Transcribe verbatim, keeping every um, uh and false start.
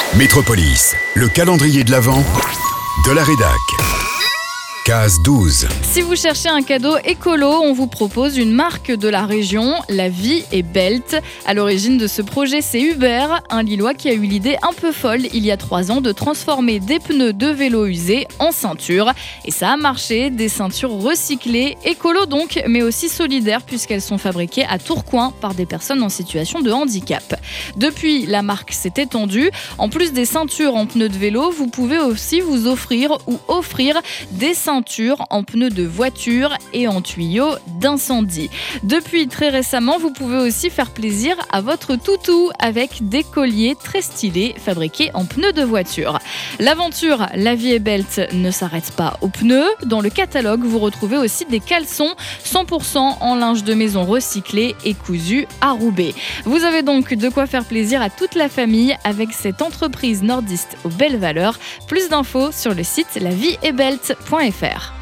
Métropolis, le calendrier de l'Avent de la rédac. Case douze. Si vous cherchez un cadeau écolo, on vous propose une marque de la région, La Vie est Belt. À l'origine de ce projet, c'est Hubert, un Lillois qui a eu l'idée un peu folle il y a trois ans de transformer des pneus de vélo usés en ceintures. Et ça a marché, des ceintures recyclées, écolo donc, mais aussi solidaires puisqu'elles sont fabriquées à Tourcoing par des personnes en situation de handicap. Depuis, la marque s'est étendue. En plus des ceintures en pneus de vélo, vous pouvez aussi vous offrir ou offrir des ceintures en pneus de voiture et en tuyaux d'incendie. Depuis très récemment, vous pouvez aussi faire plaisir à votre toutou avec des colliers très stylés fabriqués en pneus de voiture. L'aventure La Vie est Belt ne s'arrête pas aux pneus. Dans le catalogue, vous retrouvez aussi des caleçons cent pour cent en linge de maison recyclé et cousu à Roubaix. Vous avez donc de quoi faire plaisir à toute la famille avec cette entreprise nordiste aux belles valeurs. Plus d'infos sur le site la vie est belt point f r.